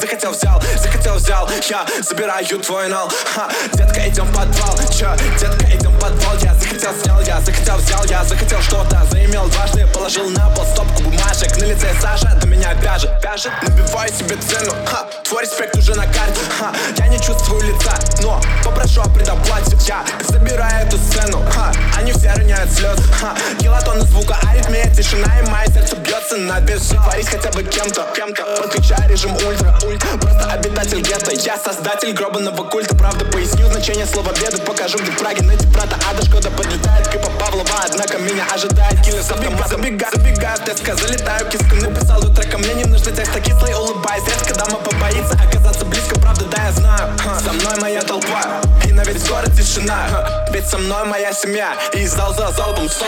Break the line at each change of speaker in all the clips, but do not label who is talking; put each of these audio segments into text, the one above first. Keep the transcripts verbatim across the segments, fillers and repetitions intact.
захотел взял, захотел взял. Я забираю твой нал. Ха, детка, идем в подвал. Чё, детка, идем в подвал. Я захотел снял, я захотел взял. Я захотел что-то, заимел дважды. Положил на пол стопку бумажек. На лице Саша, до меня вяжет, вяжет. Набиваю себе цену, ха, твой респект уже на карте. Ха, я не чувствую лица, но попрошу о предоплате. Я забираю эту сцену, ха, они все роняют слезы. Ха, килотонны звука, аритмия, тишина, и мое сердце бьется на бесы. Творить хотя бы кем-то, кем-то. Подключай режим ультра, ультра. Просто обитатель гетто. Я создатель гробаного культа. Правда, поясню значение слова беды. Покажу, где фраги, найти брата Ада. Шкода подлетает, Кипа Павлова. Однако меня ожидает киллер с автоматом. Забегаю, забегаю, теска, залетаю, киску. Написал до трека, мне не нужно текста. Кислый, улыбаясь, редко дама побоится оказаться близко, правда, да, я знаю. Ха, со мной моя толпа, и на весь город тишина. Ха, ведь со мной моя семья, и зал за залпом сон.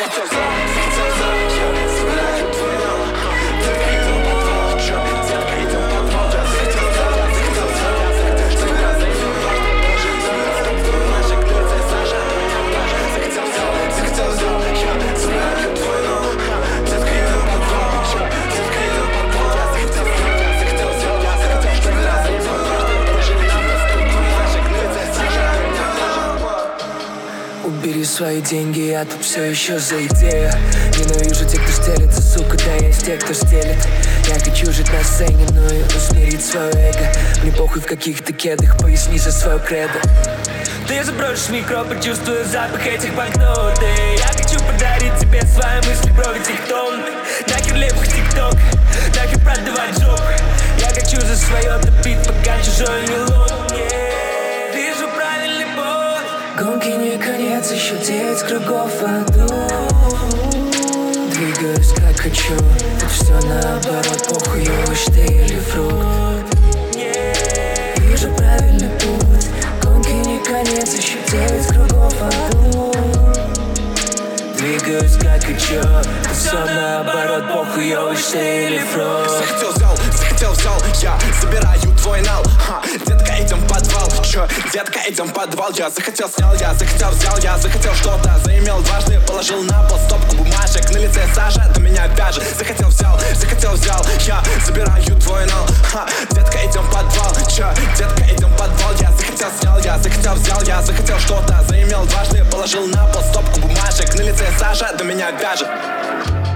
Убери свои деньги, я тут все еще за идею. Ненавижу тех, кто стелится, сука, да есть те, кто стелит. Я хочу жить на сцене, но и усмирить свое эго. Мне похуй в каких-то кедах, поясни за свое кредо. Ты забросишь микро, почувствую запах этих банкнот. И я хочу подарить тебе свои мысли, брови тектон. Нахер левых тикток, нахер продавать жоп. Я хочу за свое топить, пока чужой не лоб. Вижу правильный путь. Гонки не конец, еще девять кругов в аду. Двигаюсь как хочу, тут все наоборот. Похуй, овощ ты или фрукт. Вижу правильный путь. Гонки не конец, еще девять кругов в аду. Двигаюсь как хочу, тут все наоборот. Похуй, овощ ты или фрукт.
Захотел взял, захотел взял. Я забираю твой нал. Ха, детка, идем в подвал. Чё, детка, идем в подвал. Я захотел снял, я захотел взял. Я захотел что-то, заимел дважды. Положил на пол стопку бумажек. На лице Саша, до меня вяжет. Захотел взял, захотел взял. Я забираю твой нал. Ха, детка, идем в подвал. Чё, детка, идем в подвал. Я захотел снял, я захотел взял. Я захотел что-то, заимел дважды. Положил на пол стопку бумажек. На лице Саша, до меня вяжет.